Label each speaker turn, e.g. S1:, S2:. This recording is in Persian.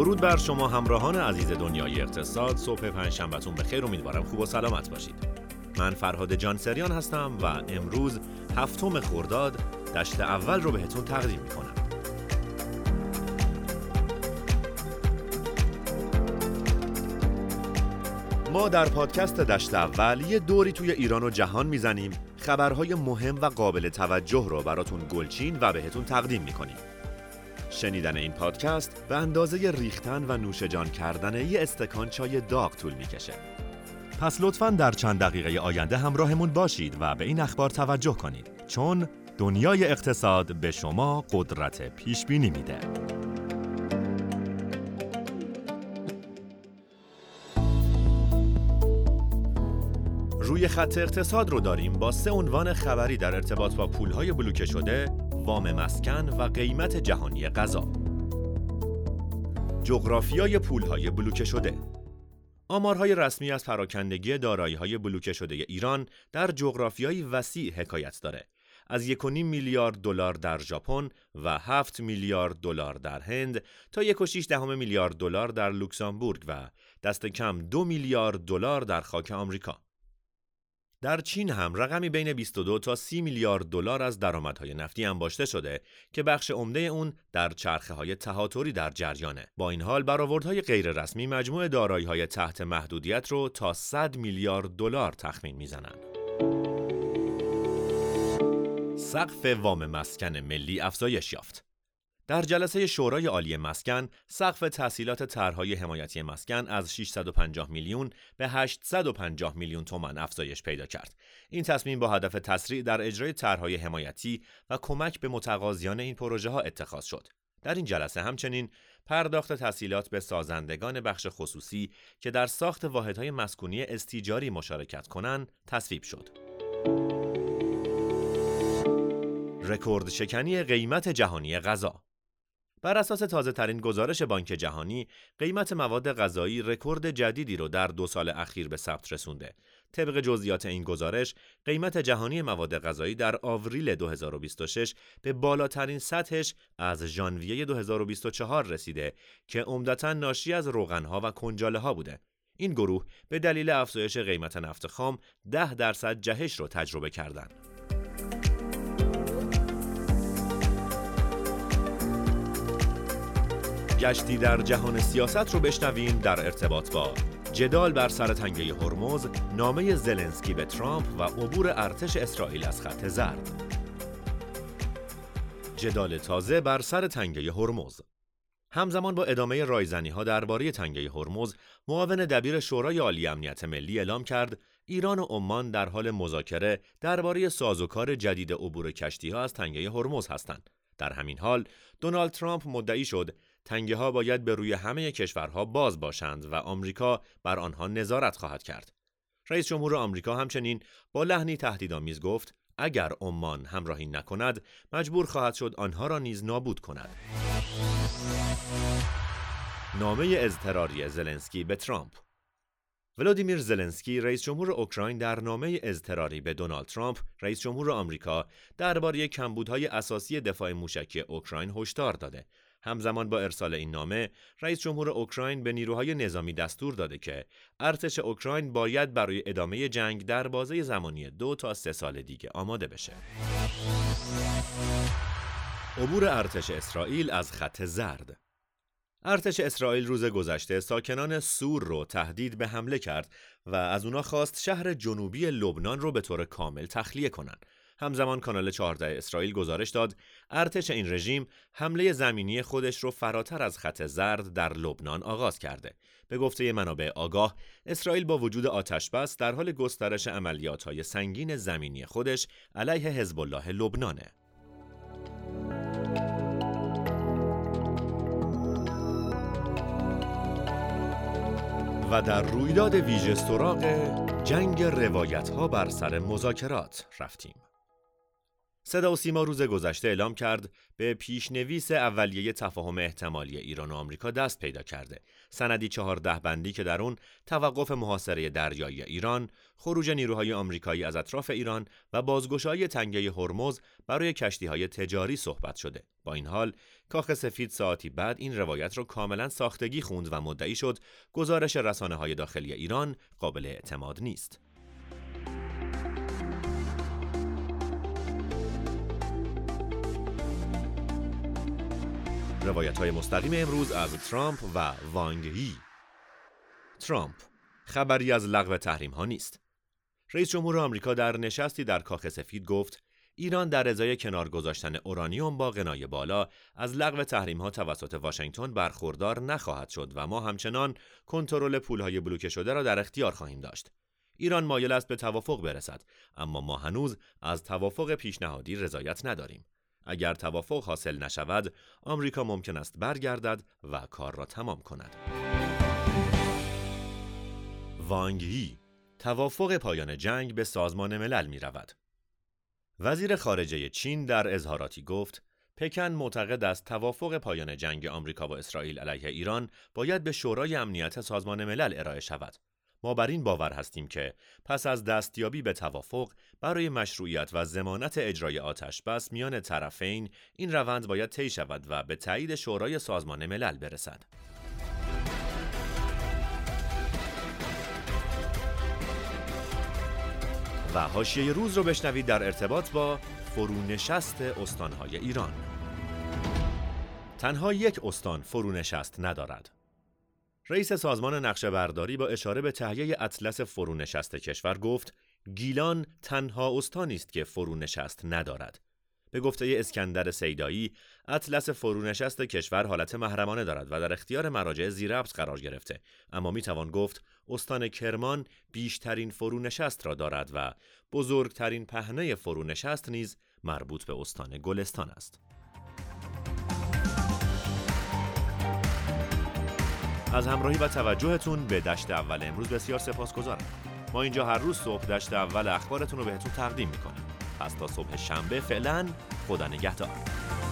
S1: درود بر شما همراهان عزیز دنیای اقتصاد. صبح پنجشنبهتون بخیر، امیدوارم خوب و سلامت باشید. من فرهاد جانسریان هستم و امروز 7 خرداد دشت اول رو بهتون تقدیم میکنم. ما در پادکست دشت اول یه دوری توی ایران و جهان میزنیم، خبرهای مهم و قابل توجه رو براتون گلچین و بهتون تقدیم میکنیم. شنیدن این پادکست به اندازه ریختن و نوشجان کردن یه استکان چای داغ طول میکشه. پس لطفاً در چند دقیقه آینده همراهمون باشید و به این اخبار توجه کنید، چون دنیای اقتصاد به شما قدرت پیشبینی میده. روی خط اقتصاد رو داریم با 3 عنوان خبری در ارتباط با پولهای بلوکه شده، وام مسکن و قیمت جهانی غذا. جغرافیای پولهای بلوکه شده. آمارهای رسمی از پراکندگی دارایی‌های بلوکه شده ایران در جغرافیای وسیع حکایت داره. از 1.5 میلیارد دلار در ژاپن و 7 میلیارد دلار در هند تا 1.6 میلیارد دلار در لوکزامبورگ و دست کم 2 میلیارد دلار در خاک آمریکا. در چین هم رقمی بین 22 تا 30 میلیارد دلار از درآمدهای نفتی انباشته شده که بخش عمده اون در چرخه‌های تهاتری در جریانه. با این حال برآوردهای غیر رسمی مجموع دارایی‌های تحت محدودیت رو تا 100 میلیارد دلار تخمین میزنن. سقف وام مسکن ملی افزایش یافت. در جلسه شورای عالی مسکن، سقف تسهیلات طرح‌های حمایتی مسکن از 650 میلیون به 850 میلیون تومان افزایش پیدا کرد. این تصمیم با هدف تسریع در اجرای طرح‌های حمایتی و کمک به متقاضیان این پروژه‌ها اتخاذ شد. در این جلسه همچنین پرداخت تسهیلات به سازندگان بخش خصوصی که در ساخت واحدهای مسکونی استیجاری مشارکت کنند تصویب شد. رکورد شکنی قیمت جهانی غذا. بر اساس تازه‌ترین گزارش بانک جهانی، قیمت مواد غذایی رکورد جدیدی رو در 2 سال اخیر به ثبت رسونده. طبق جزئیات این گزارش، قیمت جهانی مواد غذایی در آوریل 2026 به بالاترین سطحش از ژانویه 2024 رسیده که عمدتاً ناشی از روغن‌ها و کنجاله‌ها بوده. این گروه به دلیل افزایش قیمت نفت خام 10% جهش رو تجربه کردند. گشتی در جهان سیاست رو بشنویم در ارتباط با جدال بر سر تنگه هرمز، نامه زلنسکی به ترامپ و عبور ارتش اسرائیل از خط زرد. جدال تازه بر سر تنگه هرمز. همزمان با ادامه رایزنی‌ها درباره تنگه هرمز، معاون دبیر شورای عالی امنیت ملی اعلام کرد ایران و عمان در حال مذاکره درباره سازوکار جدید عبور کشتی‌ها از تنگه هرمز هستند. در همین حال، دونالد ترامپ مدعی شد تنگه‌ها باید به روی همه کشورها باز باشند و آمریکا بر آنها نظارت خواهد کرد. رئیس جمهور آمریکا همچنین با لحنی تهدیدآمیز گفت اگر عمان همراهی نکند مجبور خواهد شد آنها را نیز نابود کند. نامه اضطراری زلنسکی به ترامپ. ولادیمیر زلنسکی رئیس جمهور اوکراین در نامه اضطراری به دونالد ترامپ رئیس جمهور آمریکا درباره کمبودهای اساسی دفاع موشکی اوکراین هشدار داده. همزمان با ارسال این نامه، رئیس جمهور اوکراین به نیروهای نظامی دستور داده که ارتش اوکراین باید برای ادامه جنگ در بازه زمانی 2 تا 3 سال دیگه آماده بشه. عبور ارتش اسرائیل از خط زرد. ارتش اسرائیل روز گذشته ساکنان سور رو تهدید به حمله کرد و از اونا خواست شهر جنوبی لبنان رو به طور کامل تخلیه کنند. همزمان کانال 14 اسرائیل گزارش داد ارتش این رژیم حمله زمینی خودش رو فراتر از خط زرد در لبنان آغاز کرده. به گفته منابع آگاه، اسرائیل با وجود آتش‌بس در حال گسترش عملیات‌های سنگین زمینی خودش علیه حزب الله لبنانه. و در رویداد ویژه سراغ جنگ روایت‌ها بر سر مذاکرات رفتیم. صدا و سیما روز گذشته اعلام کرد به پیشنویس اولیه تفاهم احتمالی ایران و آمریکا دست پیدا کرده. سندی 14 بندی که در اون توقف محاصره دریایی ایران، خروج نیروهای آمریکایی از اطراف ایران و بازگشایی تنگه هرمز برای کشتی‌های تجاری صحبت شده. با این حال، کاخ سفید ساعتی بعد این روایت رو کاملا ساختگی خوند و مدعی شد گزارش رسانه‌های داخلی ایران قابل اعتماد نیست. روایت‌های مستقیم امروز از ترامپ و وانگ یی. ترامپ: خبری از لغو تحریم‌ها نیست. رئیس جمهور آمریکا در نشستی در کاخ سفید گفت ایران در ازای کنار گذاشتن اورانیوم با غنای بالا از لغو تحریم‌ها توسط واشنگتن برخوردار نخواهد شد و ما همچنان کنترل پول‌های بلوکه شده را در اختیار خواهیم داشت. ایران مایل است به توافق برسد، اما ما هنوز از توافق پیشنهادی رضایت نداریم. اگر توافق حاصل نشود، آمریکا ممکن است برگردد و کار را تمام کند. وانگ یی: توافق پایان جنگ به سازمان ملل می رود. وزیر خارجه چین در اظهاراتی گفت پکن معتقد است توافق پایان جنگ آمریکا و اسرائیل علیه ایران باید به شورای امنیت سازمان ملل ارائه شود. ما بر این باور هستیم که پس از دستیابی به توافق برای مشروعیت و ضمانت اجرای آتش‌بس میان طرفین، این روند باید طی شود و به تایید شورای سازمان ملل برسد. و حاشیه روز رو بشنوید در ارتباط با فرونشست استان‌های ایران. تنها یک استان فرونشست ندارد. رئیس سازمان نقشه‌برداری با اشاره به تهیه اطلس فرونشست کشور گفت گیلان تنها استانی است که فرونشست ندارد. به گفته اسکندر سیدایی، اطلس فرونشست کشور حالت محرمانه دارد و در اختیار مراجع ذی‌ربط قرار گرفته، اما میتوان گفت استان کرمان بیشترین فرونشست را دارد و بزرگترین پهنه فرونشست نیز مربوط به استان گلستان است. از همراهی و توجهتون به دشت اول امروز بسیار سپاسگزارم. ما اینجا هر روز صبح دشت اول اخبارتون رو بهتون تقدیم میکنیم. پس تا صبح شنبه فعلا خدا نگهدار.